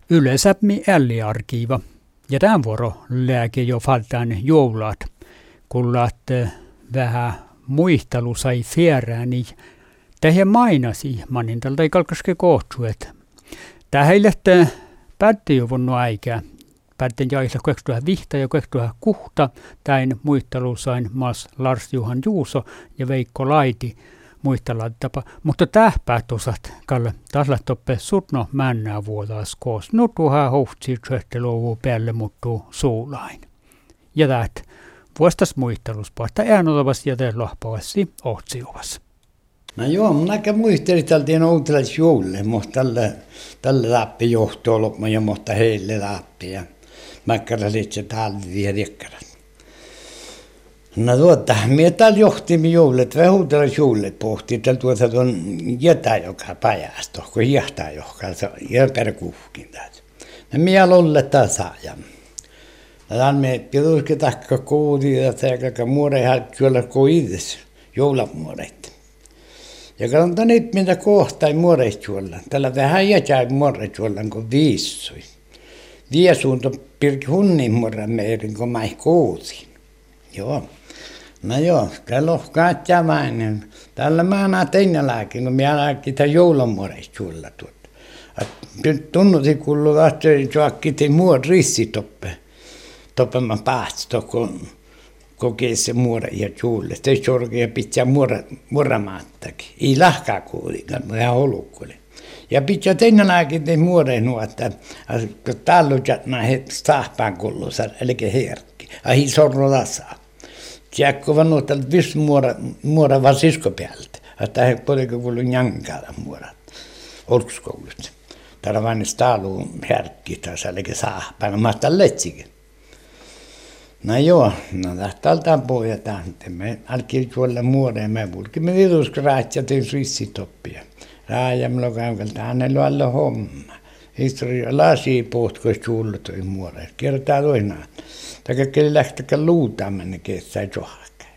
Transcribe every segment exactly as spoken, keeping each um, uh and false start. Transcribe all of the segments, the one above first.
Yleisäpmi älliarkiiva. Ja tämän vuoro lääke jo faltaan joulaat, kun laatte vähän muistelu sai fierää, niin tähän mainasi manin tältä ei kalkaske kohtu, että tämä heille päätti jo vuonna aikaa. Päättiin jaisella kaksituhattaviisi ja kaksituhattakuusi tämän muistelu sain maas Lars-Johan Juuso ja Veikko Laiti muistelatapa. Mutta tähpäät-osat, kalle tasla toppe sutno männää vuotaas koos. No tuohan hohtsi syötteluvuu päälle muuttuu suulain. Ja täät vuostas muisteluspaista äänolevas ja te lohpavasti ohtsijuvassa. No joo, minäkin muistelin tältiin outelas juulle, mutta tälle, tälle läppi johtuu loppuun ja mutta heille läppi ja mäkkärä sitten talviin riekkärat. No tuota, minä täällä johtimme juulet, vähän outelas juulet pohtii, täällä tuota tuon jätä joka päivästä, kun hiehtaa joka, ja perkuhkin täältä. No minä lolle tässä ajan. No tämän me pitäisi takka koodi, ja tämä muore hälkkyöllä koidessa, joulamuoreita. Ja katsotaan nyt, mitä kohtaa muoreitsuolla. Tällä vähän jätää muoreitsuolla, kun viissui. Viesuunto pirki hunnin muoren meirin, kun mä koodin. Joo. No joo, tällä on kaikkea vain. Tällä mä näen teidän lääkin, kun mä lääkin tämän joulamuoreitsuolla tuota. Tunnutin kuuluu, että joakkitin muod rissitoppe. Toppe mä päästä, kun kokee se muora ja juulle. Se sorgia pitää muora, muoramaattakin. Ei lahkaa kuulikaan, mutta ihan olukkuli. Ja pitää teidän lääkin te muoreen nuotta, kun täällä on näin stahpaan kullussa, eli herkki. Ahi sorro lasaa. Tiedätkö vaan nuotta, että viss muora, muora vaan sisko päältä. Että he puoliko kuuluu njankalla muorat. Olkskoulussa. Täällä vain staaluun herkki tässä, eli sahpaan. Mä oon letsikin. No joo, no täältä pohjataan. Me alkiin tuolla muoreen, me pulkimme viruskaraatsia tein rissitoppia. Raajamalla käynkeltä, hänellä on alla homma. Historia lasi pohtko suulla toi muoreen. Kertaa toinaan. Taka keli lähtäkään luutaan mennä kesää johakään.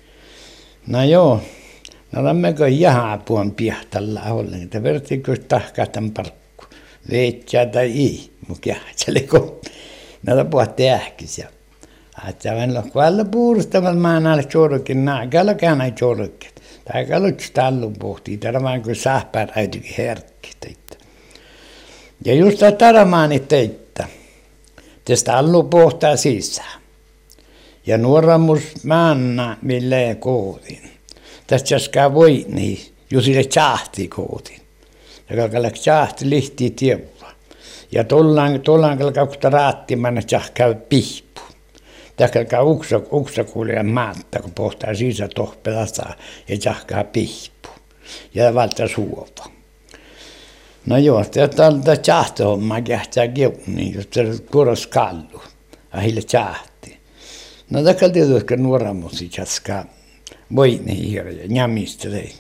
No joo, no lämmekö jaha puon piahtalla ollen. Että vertiinkö tahkaa tämän parkku. Veitsää tai ei, mutta jahtseli kun. No puhutte ähkisiä. Että vanha kuolla puolustavalla maan alle chorkin naa, kalla kana chorkin. Tai kalla stallu pohtii, tällä vaan kun sahpaa äitykin herkki teitä. Ja just taramaani teitä. Te stallu pohtaa sisään. Ja nuoramus maanna mille koodin. Tästä jaskaa voi niin, jusille chahti koodin. Ja kalla chahti lihtii tievua. Ja tollaan tollaan kalla kautta raattimana chahkaa pihpu. Tähkälkää uksa, uksakuulijan maatta, kun pohtaa sisä tohpelassa ja jahkaa pihpu. Ja valta suopa. No joo, täältä jahtohommaa kähtää keuniin, jos se kuoros kallu. Ahille jahti. No tähkältä tietysti nuoramusi jaskaa voini hirveä, njamista tei.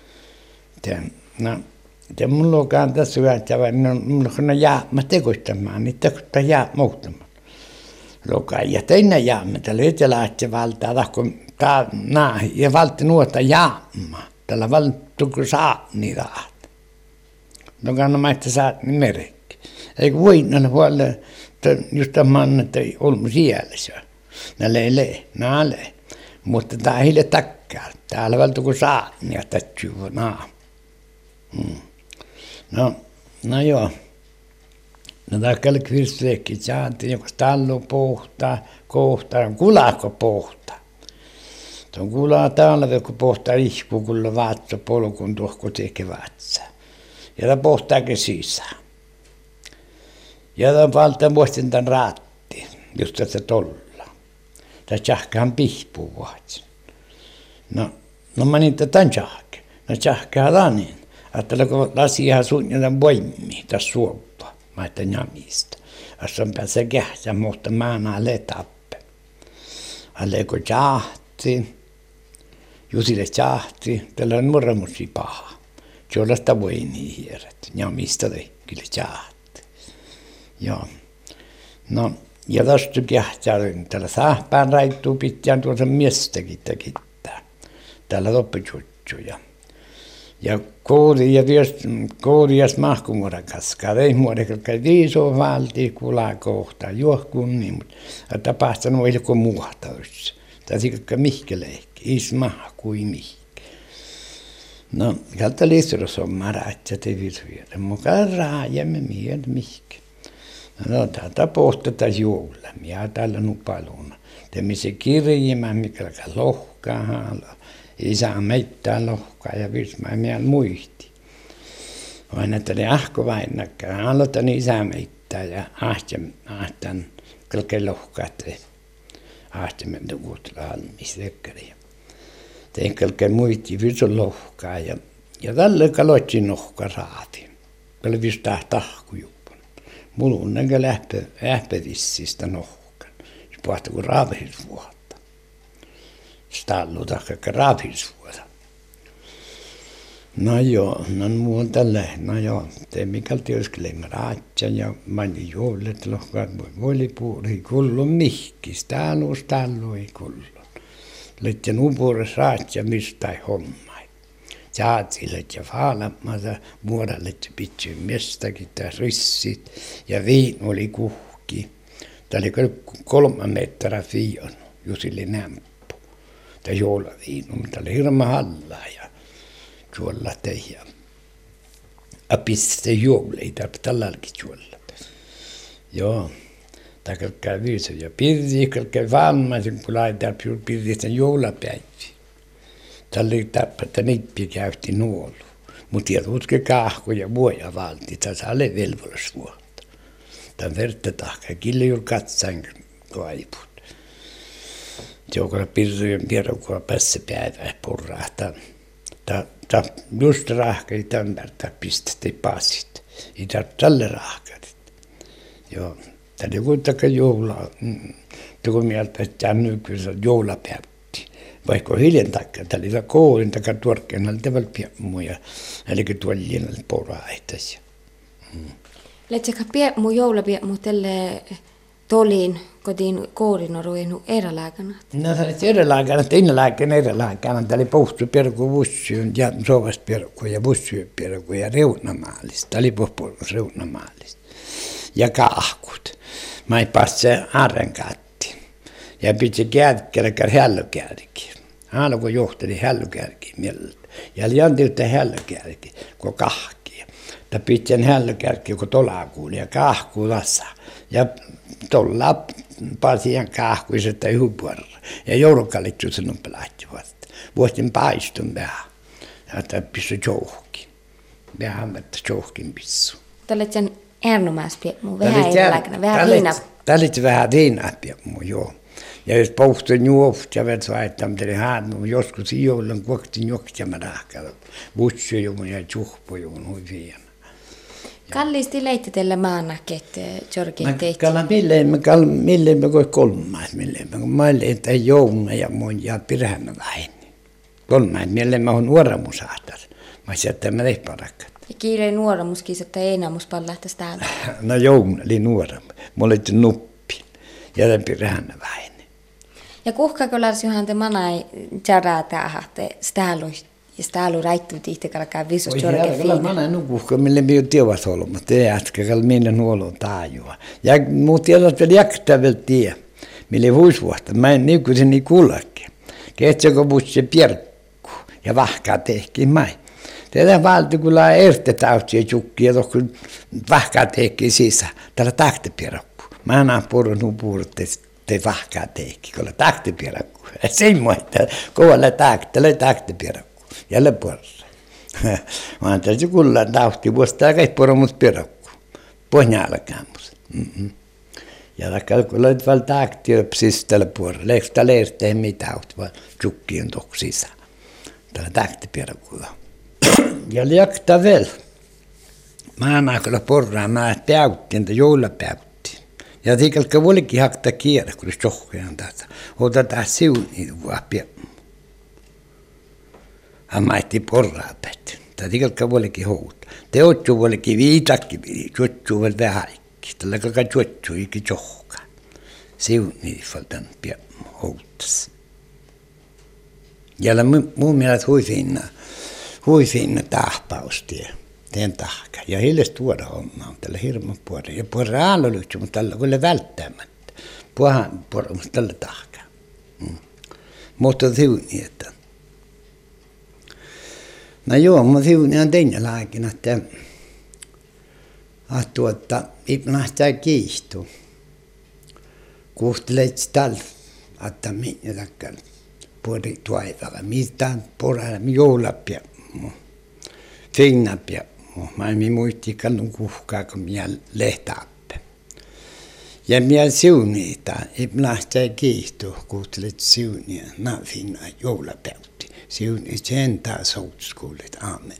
No, te mulla onkaan tässä hyvättävä, no mulla on jää, mä tekoistamaan, niin tekoittaa jää muuttamaan. Lokai ja teina jaamme, tällä etelähti valtaa, tahko tää naa, ja valtti nuota jaamma. Tällä valttu kun saa niitä ahta. Lokai no maista saat niin merekki. Eikö voi näillä puolella, just tämän, että ei ollut siellä se. Näillä ei lee, nää lee. Mutta tää hille takkaa. Täällä valttu kun saa, niin tättyy naa. Hmm. No, no joo. No takkalla kvirsteekki saantiin, joka tallu pohtaa, kohtaa, kulako pohtaa. Tuon kulaa täällä, kun pohtaa ihku, kun vaatsa polkun tuohko teke vaatsa. Ja tämä pohtaakin sisään. Ja tämä valta muistin tämän raatti, just tässä tolla. Tämä tjahkahan pihpuu vaatsa. No, no mä niitä tämän tjahke. No tjahkaa lanin. Ajattele, kun lasiahan suunnilleen voimii tässä suopaa. Mä ajattelin jamista. Jos on päässä kähtsä, mutta mä en ole tappe. Alle kun jahti, jusille jahti, tällä on murramusi paha. Jollaista voi niin hieret. Jamista oli kyllä jahti. Joo. No, ja tästä kähtsä, tällä sahpään raittuu pitää tuossa miestäkin tekittää. Täällä loppujuttuja. Ja koodi ja viest koodias mahkumuodan kaskaa. Ei muodan kai viiso valti kulaa kohta johkunni, mutta tapahtunut ei joku muuta olisi. Tässä ei mihkeleikki, is mahkui mihke. No, kalta liittyros on maraatja te virviedä, mukaan raajamme miet mihke. No, tätä pohtata juolla, ja tällä nupaluna. Temisi kirjimä, mikä lohkaa haala. Isä meittää lohkaa ja vismää miel muisti. Vain että ne ahko vain näkää. Aloitan isä meittää ja ahtan, ahtan kelke lohkaa te. Ahtamme kuutella halmis vekkari. Tein kelke muisti visun lohkaa ja, ja tälle kalotsin lohkaa raati. Tälle vistää tahkujuppun. Mulla on näkö lähtö ähpevissistä lohkan. Se pohtaa kuin raavisvuotta. Stallu taikka raavisvuotta. No joo, no muun tälle, no joo, te mikä työskelemme raatsan ja mani juolet lohkaat voi puoli kullun mihkis, täällä stallu ei kullun. Lette nupuures raatsa mistä hommai. Saatsilet ja faalamassa muodalle pitsyyn mestakin ja rissit ja viin oli kuhki. Tämä oli kolme metriä fion, Jusili nämppu. Tämä joulaviinu, mutta oli hirma hallaa ja tuolla teijä. Ja piste joule, ei tarvitse tälläkin juolla. Joo. Tämä käy viisä ja pirri, käy vammaisen, kun laitetaan pirri sen joulapäiviä. Tämä oli tappa, että nippi käytti nuolu. Mutta tiedät, utke kahko ja vuoja valti, tässä oli velvollisuutta. Tämä verta tahka, kille juuri katsain kaiput. Joka pirri pierukua päässä päivää purrahtaa. Tämä just rahkeli tämärtä pistettiin pasit. Ei tarvitse tälle rahkelit. Joo. Tämä oli kuitenkin joulaa. Tuo mieltä, että tämä nykyisessä joulapäytti. Vaikka hiljen takia, tämä oli koulun takia tuorkeena, oli tavallaan piemmuja. Eli tuolla lienellä poraitaisia. Letsäkä piemmu joulapiemmu tälle tolin kotiin koodin on ruvennut erälaakana? No se oli erälaakana, että innalääkään erälaakana. Tämä oli puhtuperku, bussyyn ja sovasperku ja bussyöperku ja reunamaalista. Tämä oli puhpuolus reunamaalista. Ja kahkut. Mä ei pääse arrenkatti. Ja piti käädikärkär hällökärki. Aina kun johteli hällökärki mieltä. Ja lianti yhtä hällökärki, kun kahkia. Tämä piti sen hällökärki, kun tolakuuli ja kahku lassa. Ja tuolla pasian kahkuisesta yhupuolella. Ja joulukalitsu sinun pelahti vasta. Vuostin paistun vähän. Ja tämä pissui jouhkin. Vähän vettä jouhkin pissu. Tällä sen ernomaas piemmu, vähän erälaakana, vähän viina. Tämä oli vähän viinaa piemmu, joo. Ja jos puhuttiin juosta ja vet vaihtaa, mitä oli haannut, joskus joulun kuoktin juoktiamme rahkalla. Bussyjuun ja tjuhpujuun hui viemä. Kallisti leitte teille maanakkeet, Jorgin teitte? Kalla milleen me, kalla milleen me koi kolmaas, milleen me, kun mä olin, että jouluna ja mun ja pirhänä vähin. Kolmaas, milleen mä oon nuoramusahtas. Mä sieltä mä tein parakkat. Ja kiirein nuoramuskiis, että ei enää musta lähtäis täällä. No jouluna oli nuoramus. Mä olin nuppi ja tämän pirhänä vähin. Ja kuhkako lärsjuhan te manai jaraa tähätte stääluista? Ja stäälu räittuu tihtikälkään visus Jorge fiina. Kyllä mä näin nukuhka, mille me ei ole tiedät olema. Te jätkäkäl minne nuolon taajua. Ja muu tiedät vielä jäktää vielä tie. Mille vuosvuotta. Mä en nykyisin niin kullakin. Kehtsääkö bussi pierkku. Ja vahkaa tehkin mai. Tätä valti kyllä ertetautia jukkia. Tohku vahkaa tehkin sisään. Täällä tahtepierkku. Mä näen purun nupuurut te vahkaa tehkin. Kyllä tahtepierkku. Semmoista. Kovalla tahtele tahtepierkku. Jälle puolella. Mä ajattelin, että kyllä tauhti vuostaa kaikki poromut pirakku. Pohjalla kämmus. Mm-hmm. Ja vaikka kyllä nyt vielä taakti öpsis tällä puolella. Eikö tällä ertee mitään tauhti, vaan tjukkien tohku sisään. Tällä taakti pirakkulla. Ja liakta vielä. Mä annan kyllä porraa, mä päyttiin, että joula päyttiin. Ja tiikalka voikin hakta kierä, kun se johkean tätä. Otetaan siuniin vaan piakku. Hän maitti porraa päät. Tämä tikalka voikin huuta. Te otsu voikin viitakki pidi. Tuotsu vielä vähäikki. Tällä kalka tuotsu eikä johka. Siuniin faltan pian huutas. Ja muun mielestä hui finna. hui sinne tahpaustie. Teen tahka. Ja hiljas tuoda hommaa. Tällä hirman puolella. Ja puolella aalolyytsy, mutta tällä kyllä välttämättä. Puohan puolella, mutta tällä tahka. Mm. Mutta siuni, että. No joo, mutta siuni on teidän laikina, että att tuota, ibnasta kiistu. Kuhtelet tällä, että minä takkar puoli tuaivalla. Mistä poralla, mi joulapia. Finnapia. Mä en muisti kannun kuhkaa, kun minä lehtaappe. Ja minä siuniita, ibnasta kiistu, kuhtelet siunia, na finna joulapäytti. Siuni sen taas outskuulet, amen.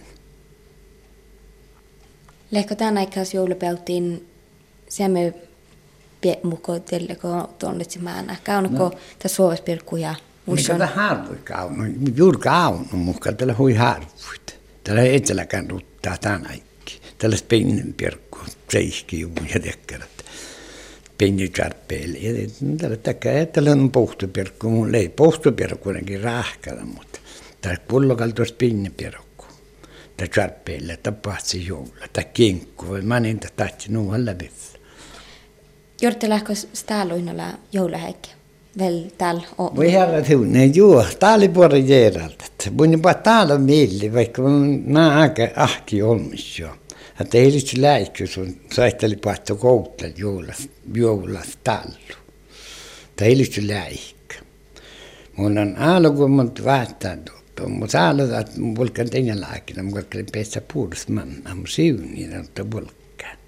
Lehko tämän aikaan joulupäytiin siemme mukaan teille, kun tuonne se määnä. Kaunako tässä suovespirkkuja? Mikä tämä harvoin kaunu? Juuri kaunu mukaan, tällä hui harvoit. Tällä eteläkään ruttaa tämän aikki. Tällä pienen pirkku, seihki juu ja tekkerät. Pieni kärpeille. Tällä takia, että tällä on pohtupirkku. Mun ei pohtupirkku ainakin rahkada, mutta tällä pullokalla tuossa pieni pirkku. Tämä kärpeille, tämä pahtsi joula, tämä kinkku. Mä niin, että tahti nuuhan läpi. Jortte lähkö täällä uinnolla joulahäikki? Vel täällä on. Voi herra tuunne, joo, täällä oli puoli järjeltä. Voin vaan täällä mieli, vaikka on nää aika ahki olmis jo. Että ei liitty läikky, sun saitteli pahtto kouttel joulasta täällä. Tämä ei liitty läikky. Mun on alkuun mun vaihtaa tuoppa. Mun saada, että mun vulkan teidän laikina, mun kalkkelin peessä puolesta manna. Mun siuniin, että vulkan.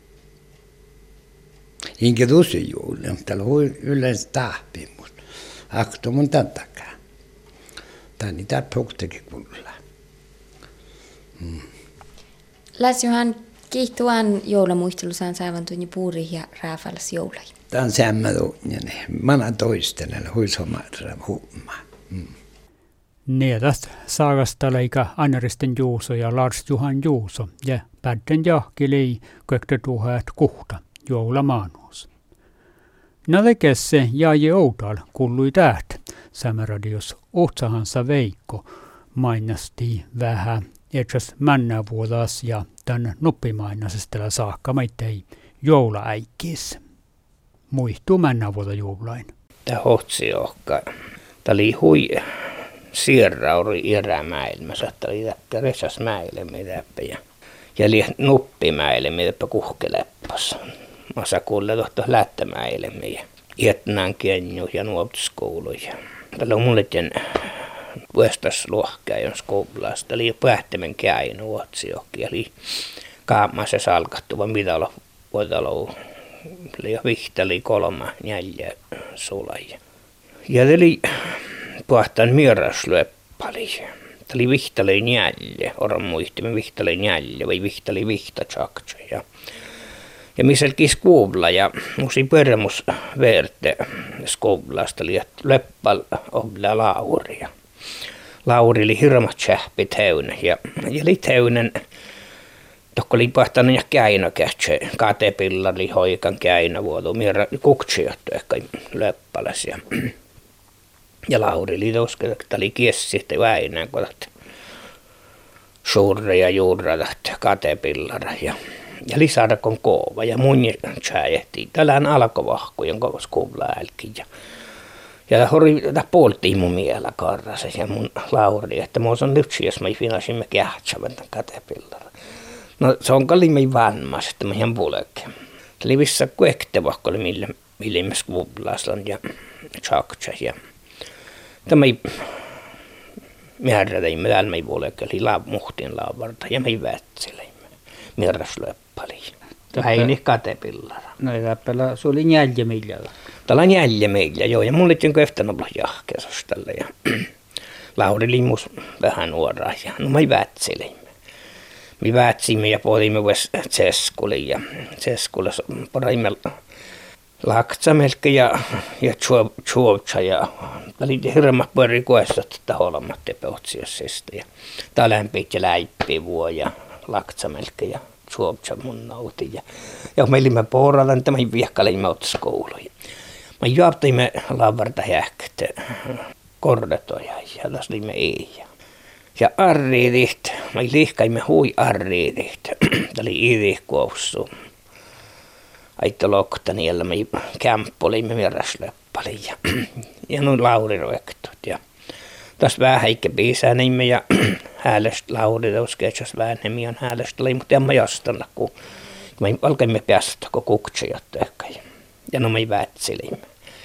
Inkä tosi joulu, mutta täällä on yleensä tahpi, mutta akto mun tämän takaa. Tämä on niitä pohtakin kuulla. Mm. Läsjohan kiihtuaan joulamuistelusaan saavan tunni puuri ja rääfälläs joulai. Tämä on sämmä tunnjani. Mana toistelen, huishomaadra humma. Mm. Needast saagasta leika Anneristen Juuso ja Lars Juhan Juuso ja pätten jahkilei kökte tuhat kuhta. Joulamaanus. Navekesse jäi Oudal kuului täht. Sämäradios otsahansa Veikko mainasti vähän etsäs männävuodas ja tän nuppimainasestella saakka meitei joulaäikkiis. Muistuu männävuota joulain. Tämä hohtsi ohka. Tämä oli hui sierrauri erämäilmässä. Tämä oli täppä resasmäilemme täppä ja, ja li nuppimäilemme täppä kuhkeleppas. Massa kuulee tohto lättämäilemme ja Ietnään kenju ja nuotiskouluja. Tällä on mulle ten vuestas luohkäjön skoulasta. Tämä oli pähtemän käy nuotsiohki. Eli kaamassa salkattuva mitalo vuotalo. Ja vihtali kolma neljä sulaja. Ja tämä oli puhtaan mieraslyöppali. Tämä oli vihtali neljä. Oran muistimme vihtali neljä vai vihtali vihtatsaksa. Ja Ja missä kis kuulla ja musi permus verte skoulasta oli leppal obla Lauria. Lauri oli hirmat tsähpi täynnä ja ja li täynnä tokko oli pahtanut ja käinä kähtsä katepilla oli hoikan käinä vuotu mierä kuksiottu ehkä leppalas ja ja Lauri oli toske että oli kiessi sitten väinään kun suurre ja juurra katepillara ja ja lisärakon koova ja mun tjääjehtiin. Tällään alkovahkujen kovas kuulla älkin. Ja, ja hori tätä polttiin mun miellä karrassa ja mun Lauri, että mä oon nyt jos mä finasimme kähtsävän tämän katepillara. No se on kalliimmin vanmas, että mä ihan pulekin. Se oli vissa kuektevahko, millä millimmäs kuulaslan ja tjaktsä. Ja tämä ei määrätään, täällä mä ei pulekin, eli la, muhtiin laavarta ja mä ei vätsileimme. Mierraslöppali. Häini katepillara. No ei täppälä, se oli neljä miljalla. Tällä on neljä miljaa, joo. Ja mulle on köftän olla jahkeesos tällä. Ja Lauri limus vähän nuoraa. Ja no mä vätsilimme. Me vätsimme ja pohdimme myös Tseskulle. Ja Tseskulle pohdimme Laktsamelke ja, ja Tsuovtsa. Ja oli hirmat pöri kuestot, että olemat tepeotsiosesta. Ja tää lämpit ja läippi vuo ja Laktsamelke ja Tsuovtsa mun nautin. Ja, ja me olimme poralla, että me viehkalimme otsiskouluja. Me juoptimme lavarta häkte kordetoja ja tässä olimme ei. Ja, Ja arriidit, mä liihkaimme hui arriidit. Tämä oli idikuossu. Aito loktani, jolla me kämppolimme vierasleppali ja, ja noin lauriroektot. Ja tässä vähän heikä biisää nimme ja häälestä lauri, jos keitsas vähän nimi on häälestä, mutta en mä jastalla, kun me alkaimme päästä, kun kuktsijat ehkä. Ja no me vätsilimme.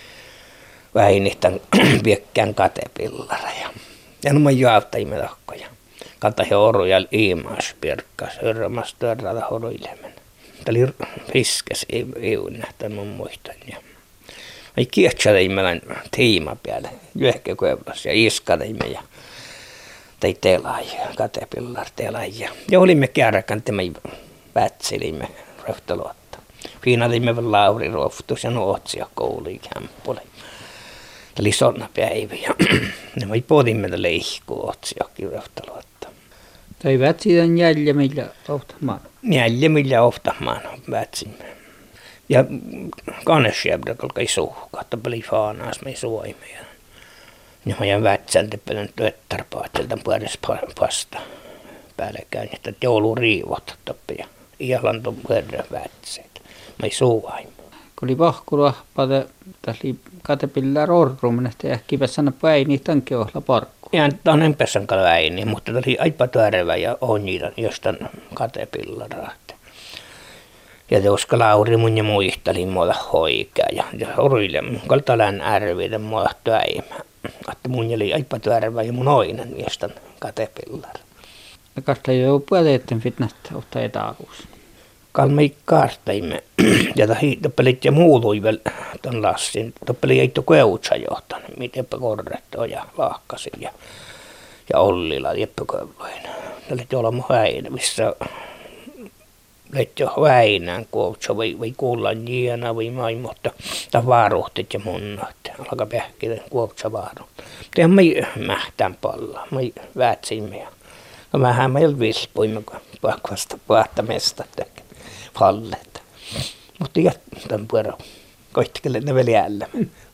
Väinitän viekkään katepillareja. Ja no me jaavtaimme lahkoja. Kantahin oruja iimaas pirkkas, hörrämas törrätä horuilemen. Tämä oli fiskes ei nähtä mun muistan. Ja me kiehtsalimme tiima päälle, juehkekoevlas ja iskalimme ja tei telajia, katepillar telajia. Ja olimme kärkän, että me vätsilimme röhtalotta. Fiinalimme Lauri Roftus ja nuotsia kouluja kämppuli. Tämä oli sonna päivä ja me podimme leihkua otsiakin röhtalotta. Tai vätsitän jäljemillä ohtamaan. Jäljemillä ohtamaan vätsimme. Ja kannesjäbdä kalkai suhkaa, että peli faanaas me suoimme. Ja mä jään vätsältä pelän työttarpaatselta puolesta pasta päällekään, että joulu riivot tappia. Ihan on verran vätseet. Mä suoimme. Kun oli vahkula, pade, tässä oli katepillään orrumen, että ehkä sanna päini tämänkin ohla parkku. Ja tämä on empessan kalväini, mutta tämä oli aipa törvä ja onnitan jostain katepillarahti. Ja koska Lauri mun ja muistelin muuta hoikaa ja, ja oruille kaltalan ärviden muuta töimä. Että mun oli aipa törvä ja mun oinen jostain katepillar. Ja kahta ei ole puoleten fitnat ottaa etäakuus. Kalmei kaartaimme ja tappelit ja muului vielä ton lassin. Tappeli ei tuo keutsa johtan, mitenpä korretto ja laakkasin ja, ja Ollila jeppäköylöin. Tällä tuolla mun häinä, missä leit jo häinään keutsa vai, vai kuullaan jiena vai mai, mutta tämä varuhtit ja munnat. Alkaa pähkitä keutsa varuhtit. Mutta ihan me mähtään pallaa, me väätsimme ja mähän meillä vilpuimme pakvasta paahtamesta fallet. Mutta jättän puolella koittikelle ne vielä jäällä.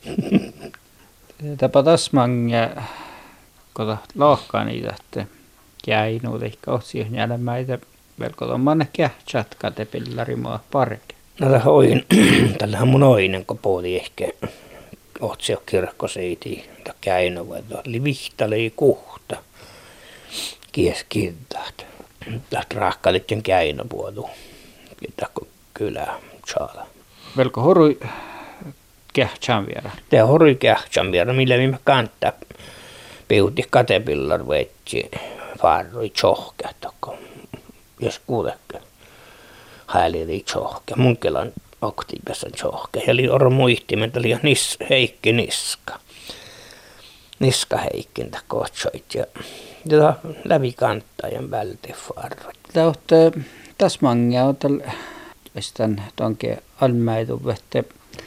Tapa tasman ja kota lohkaa niitä, että jäi nuut ehkä otsiin jälmäitä velkoton manne kähtsät katepillarimaa parke. No tällä oin, tällähän mun oinen, kun puhuttiin ehkä otsio kirkkoseiti, mutta käynä vai oli vihtali kuhta. Kies kintaat. Tästä rahkaalitjen käynä puotu. Kiitakko kylää saada. Velko horui kähtsään vielä? Tämä horui kähtsään vielä, millä me kantaa peuti katepillar vetsi farrui tjohkea, jos kuulekö hääliri tjohkea. Munkelan aktiivissa tjohkea. Eli oro muistimen, oli nis, heikki niska. Niska heikkintä kotsoit ja, ja läpi kanttajan välti farrui. Tämä on tasmangia on tällä estän tonke almäidu vette.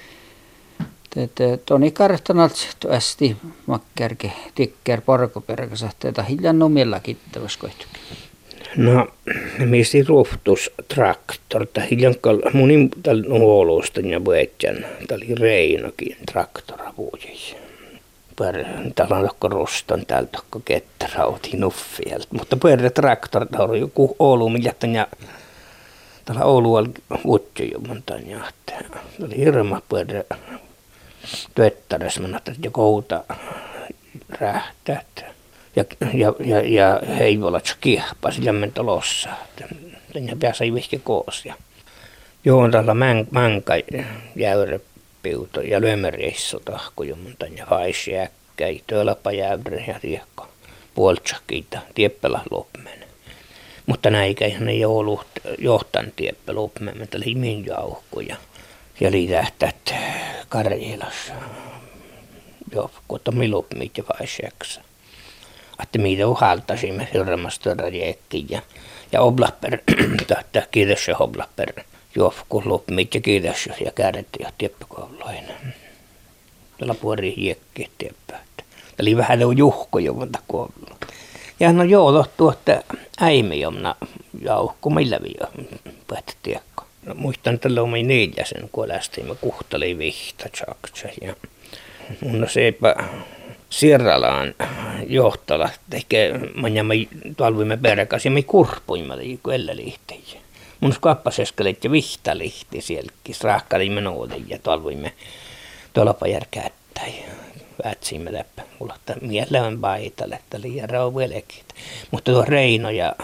Toni kartanat tuosti makkärke tikkär parkoperkasa tätä hiljan nomilla kittäväs koihtukin. No, missä ruhtus traktor, tai hiljan munin tällä nuoluustan ja vuetjan, täällä oli Reinokin traktora vuodessa. Täällä on tokko ruston, täällä tokko ketterauti nuffielta, mutta pyörä traktor, täällä on joku Oulu, millä ja täällä Oulu oli vuotsi jo monta jahtaa. Täällä oli hirma pyörä työttäräs, ja kouta rähtäät. Ja, ja, ja, ja heivolat kiehpasi lämmentä lossa. Ja pääsi vihki koos. Joo, täällä mänkä jäyräpiuto ja lyömäreissu tahko jommonta ja haisi äkkäi, tölpä jäyrä ja riekko. Puoltsakiita, tieppälä lopmen. Mutta näikä ihan ei ollut johtan tieppä lopmen, mutta oli min jauhkuja. Ja oli tähtät Karjelassa. Joo, kota mi lopmit ja haisi äksä. Että mitä uhaltasimme hirveästi rajekkiin ja, ja oblapper, tähtää kiitos ja oblapper, johku lopmit ja kiitos ja käärätti ja tieppäkouluihin. Tällä puoli hiekkiä tieppää. Tämä oli vähän juhko jo monta koulua. Ja no joo, tuotta äimiomna jauhku, millä vielä päättiekko. No muistan, että tällä oli neljäsen, kun lähtimme kuhtali vihta tjaksa ja mun seipä Sierralaan johtola, ehkä manjamme talvimme peräkäs ja me kurpuimme kuin ellelihtejä. Mun kappaseskelet ja vihtalihti sielläkin, raahkalimme nouden ja talvimme tuolla järkättäin. Vätsimme läppä, mulla on mieleen paitalle, että liian rauvelekit. Mutta tuo Reino ja,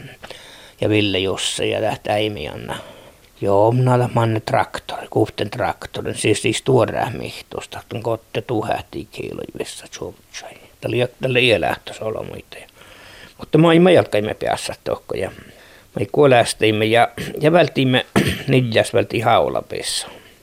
ja Ville Jusse ja tähtä Äimianna. Joo, minä olen manne traktori, kuhten traktorin, siis siis tuorää mihtosta, tuon kotte tuhähti kiilojivissa tsuutsai. Tämä oli elähtös olo muita. Mutta mä emme jalkaimme päässä tohko ja me kuolästimme ja, ja vältimme, nidjas välti haulapissa.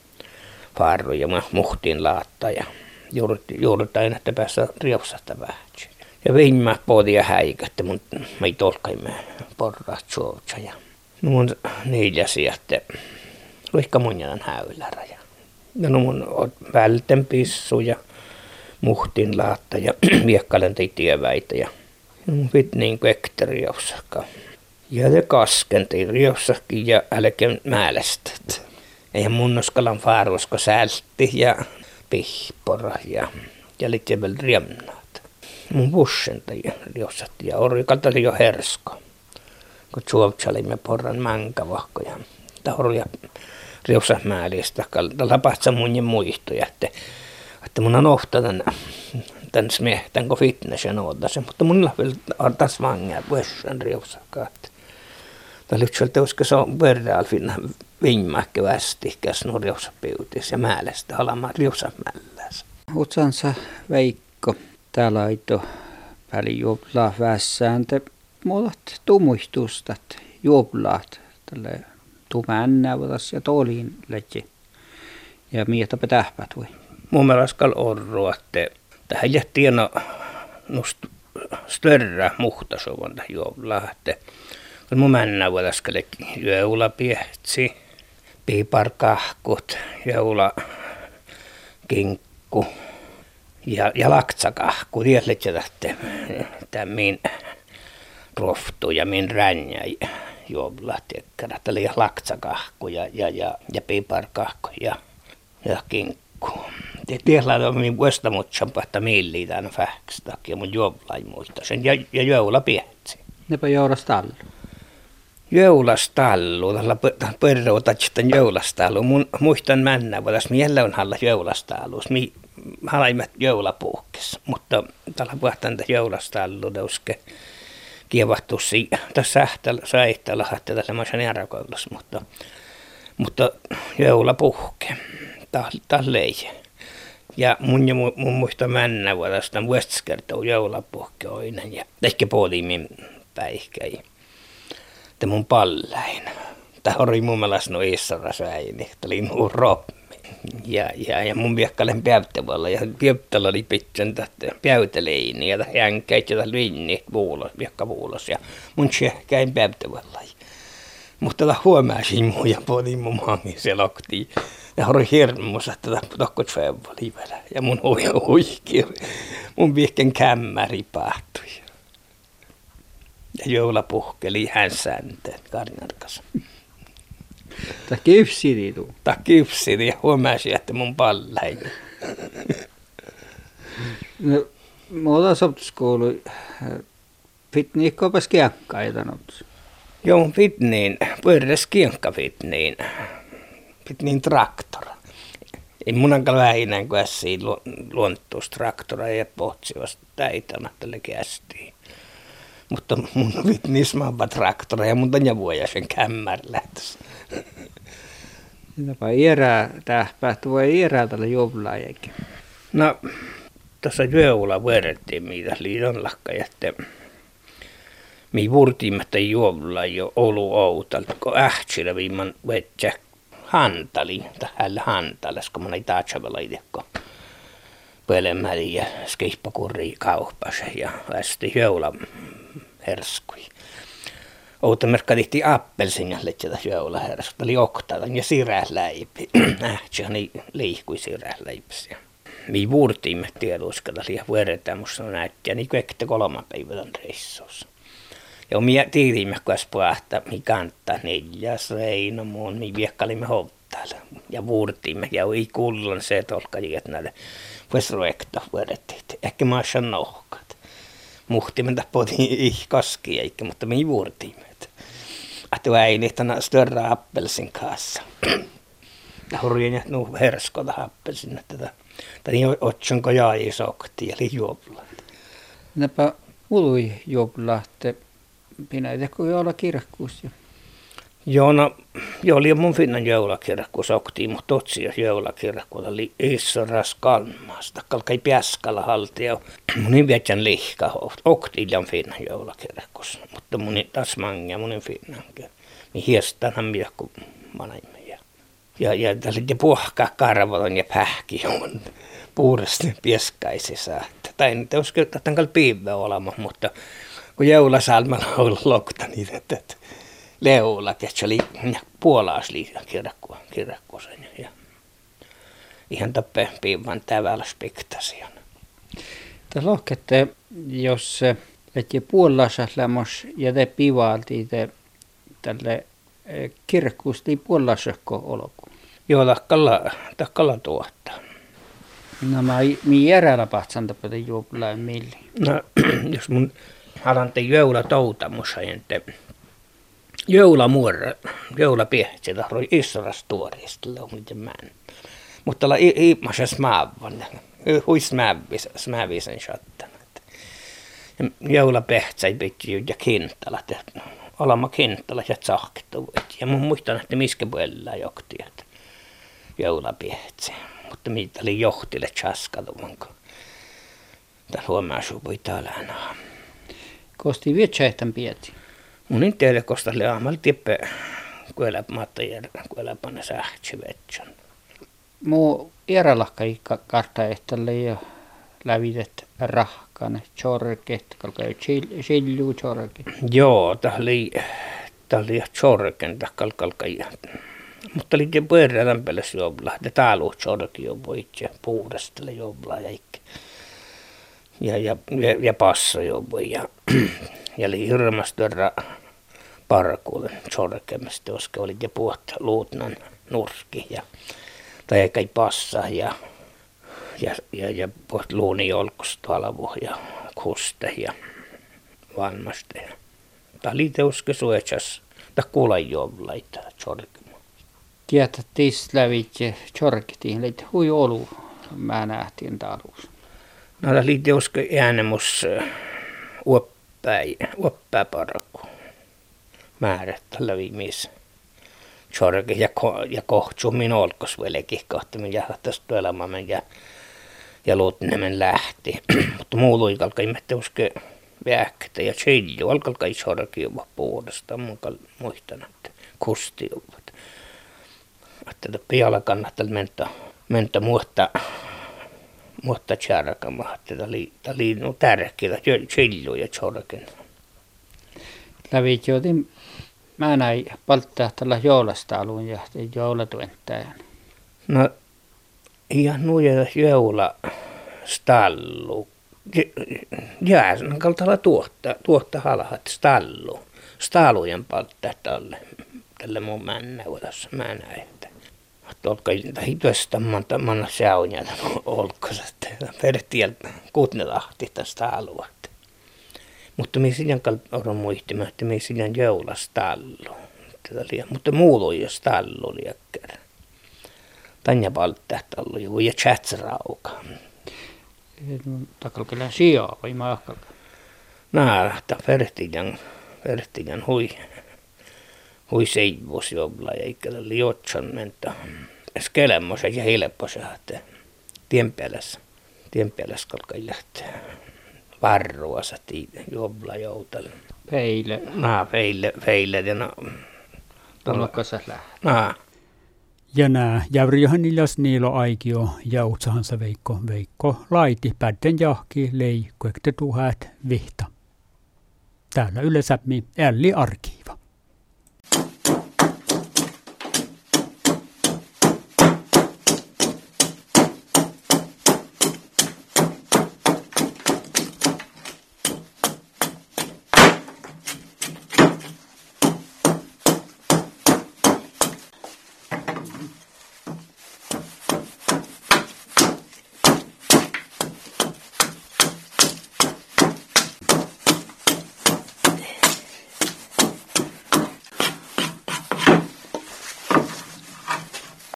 Farru ja muhtiin laatta ja joudutaan, että päässä riopsasta vähän. Ja viimmä poodi ja häikätte, mutta me tolkaimme porraat tsuutsai. No mun neljäsi, että luikka mun jalan häylärä. Ja no mun vältenpissu ja muhtin laatta ja viekkalen tieväitä ja mun fit niin kekteri jossakaan. Ja te kaskentiin jossakin ja älkeen määlestät. Eihän mun oskalan faarusko sältti ja pihpora ja ja liittyen vielä riemnaat. Mun bussen tai jossakin ja orikalta oli jo hersko. Kun tsuovtsalimme porran mankavahkoja. Tahoruja riusahmäälistä, kalta pahtsa mun ja muistoja, että, että mun on ohta tän, tän smehtän, kun fitnessen ootase, mutta mun on taas vangia vuosien riusahkaa. Tämä lyhtsältä usko se on verraalfinna viimähkä västikäs nuo riusapiutis ja määlästä alamaan riusahmälläs. Utsansa Veikko, täällä aito väli juoplaa vässään, te muutat tumuistustat juoplaat tälle tumännävätäs ja toliin lätsi. Ja mietapä tähpät voi. Mun mielestä on ruotte. Tähän jättieno nust störrä muhtasuvanta juoplaa. Mun männävätäs joula piehtsi, piiparkahkut, joula kinkku ja, ja laktsakahku. Tiedätkö tähtä min roftu ja min ränjä juobla tiekkärä. Tämä oli laktsakahku ja, ja, ja, ja piiparkahku ja, ja kinkku. Tiedätkö, että minun vuosta mutsan pahta miilliä tämän fähkäs takia, mun juobla ei muista sen. Ja, ja joula pietsi. Nepä joulastallu. Joulastallu, tällä perroutatsitan joulastallu. Mun muistan männä, voitais miellä on halla joulastalluus. Mi halaimet joulapuhkes, mutta tällä puhtaan tätä joulastallu teuske kievahtus tässä sähtällä, säihtällä, että tässä semmoisen järkoilus, mutta, mutta joulapuhke, talleja. Ja mun ja mun, mun muistan männä, voitais tämän vuosiskertou joulapuhke oinen ja ehkä puolimin päihkäi. Että mun palläin. Tämä oli mun mielestä no Issarasväini, tämä oli nuu ropmi. Ja, ja, ja mun viekkalen päyttävällä ja päyttällä oli pitsen tähtä päytäleini ja jänkäit ja linni vuulos, viekka vuulos ja mun tjehkäin päyttävällä. Mutta tämä huomasin mun ja podin mun mangin seloktiin. Ja oli hirmus, että tämä tokkot feuva livellä ja mun huikki, mun viekän kämmäri pahtui. Ja joula puhkeli hän säänteen karnarkas. Tämä kypsidi tuu. Tämä kypsidi ja huomasin, että mun palläin. No, muuta soptuskoulu. Pitniin kopas kiekkaita. Joo, mun pitniin. Pyöräs kiekka pitniin. Pitniin traktora. Ei munakaan vähinään kuin ässiin luonttuus traktora ja pohtsivasta täitänä tälle kästiin. Mutta mun vitnismaapa traktora ja mun tanja vuoja sen kämmärllä. Sitäpä iärää tähpäät, voi iärää tällä juoplaa eikä. No, tuossa joula vuorettiin mitä liiton lakka, että mi vurtiimättä juoplaa jo Oulu Outalta, kun ähtsillä viiman vetsä hantali, tähän hantalas, kun mä näin taatsavalla itsekko pölemäli ja skeippakurri kaupassa ja ästi joula herskui. Outa merkkadihti appelsinjalle tätä joulaherskua, oli oktalan ja sirähläipi. Ähtsihani liikkui sirähläipsiä. Mi vuurtiimme tieduskata liian vuoretaan musta näyttiä, niin kuin ehkä kolman päivän reissuus. Ja mi tiiriimme kuas puhta, mi kantaa neljäs Reino muun, mi viekkalimme houttaa. täällä. Ja vuortimme ja ei kuullan se, että olkaa että näille voisi ruekta vuodettiin. Ehkä mä oon nohkat. Muhtimme tapoitiin ihkaskia, eikä, mutta me ei vuortimme. Että ei niitä störra appelsin kanssa. Hurjen ja nu herskota appelsin. Että niin otsonko jäi sokti, eli juopla. Näpä ului juopla, että pinäitäkö jolla kirkkuus? Joo, no, joo, oli mun finnan joulakirkku soktiin, mutta totsi jos joulakirkku oli iso raskalmaasta, kalkai piaskalla haltia. Munin vietän lihka, oktiiljan finnan joulakirkkus, mutta munin taas mangia munin finnankin. Mi hiestanhan miekku manaimme. Ja, ja, ja tällä puhkaa karvalon ja pähki on puurasti pieskaisissa. Tai nyt olisi kyllä tämän piivä olema, mutta kun joulasalmalla on ollut lokta niitä, että leula, että se oli puolaas liikaa kirkkoa, kirkkosen. Ja ihan tappe piivan tävällä spektasian. Tämä lohkette, jos ette puolaassa lämmös ja te pivaltiin te tälle kirkkuusti puolaasako olku? Joo, takkalla, takkalla tuottaa. No mä mi järjellä pahtsan tapete juoplaa milli. No, jos mun halan te joula toutamussa, että joulamuorra, joulapiehti, tämä oli isoras tuorista, miten mä en. Mutta tällä iimassa smaavan, huis smaavisen shattana. Joulapehtsä piti ja kintala, olema kintala ja tsahkettu. Ja mun muistan, että miskä puolella johti, että joulapiehti. Mutta mitä oli johtille tjaskatuvan, kun tämä huomaasuu voi talana. Kosti vietsäihtän pieti? Mun en tiedä, koska oli aamalla tippe, kun elä mattaja, kun elä panna sähtsä vetsän. Muu järälahkai kartta ehtälle ja lävitet rahkane, tjorket, kalkai chilju tjorket. Joo, tämä oli, tämä oli tjorken, tämä kalkai. Mutta oli pyörä lämpäläs juobla, ja täällä on tjorki juobu itse puudestelle juobla ja ikke. Ja, ja, ja, ja passa juobu ja, ja oli hirmastöra parkuulen tjorkemasta, koska oli ja puhta luutnan nurski ja tai eikä passa ja ja ja ja puht luuni jolkusta alvu ja kuste ja vanmasta ja ta oli teuske suetsas ta kuulla jovlaita tjorkema. Tietättiin lävitse tjorktiin, että hui olu mä nähtiin talus. No ta oli teuske äänemus uoppäi uoppäi parku määrättä lävimis tjorki ja ko ja kohtsu min olkos velki kohtamin ja tästä elämämme ja ja luutnemen lähti. Mutta muu luikalka immette uske vähkätä ja chilju alkalka tjorki jopa puolesta mun muistan että kusti ovat. Että piala kannattaa mennä mennä muotta muotta tjärkama että oli oli no tärkeää chilju ja tjorkin. Lävit jotin mä näin palttaa tällä joulasta alun ja joulatuenttäjän. No, ja nuja joula stallu. Jää, kaltalla tuotta, tuotta halhat stallu. Stalujen palttaa tälle, tälle mun männäudassa. Mä näin, että olka hitoista manna säunja olkosesta. Perhtiel kutnelahti tästä alueesta. Mutta me sinä on muistimme, että me sinä joulastallu. Mutta muu oli jo stallu liekkärä. Tanja palttaa ollut ja chatsrauka. Takalkella sijaa vai mahkalka? Nää, tämä Fertijan, Fertijan hui, hui seivus jobla ja ikellä liotsan mentä. Skelemmosen ja helpposen, että tienpäälässä, tienpäälässä kalkai lähtee. Varrua sati jobla joutalle. Peile. Naa, peile, peile ja na. Tullakassa lähtee. Naa. Ja nää jävriöhän iljas niilo aikio jautsahansa Veikko Veikko laiti pätten jahki lei kuekte tuhat vihta. Täällä yleensä Elli Arkiiva.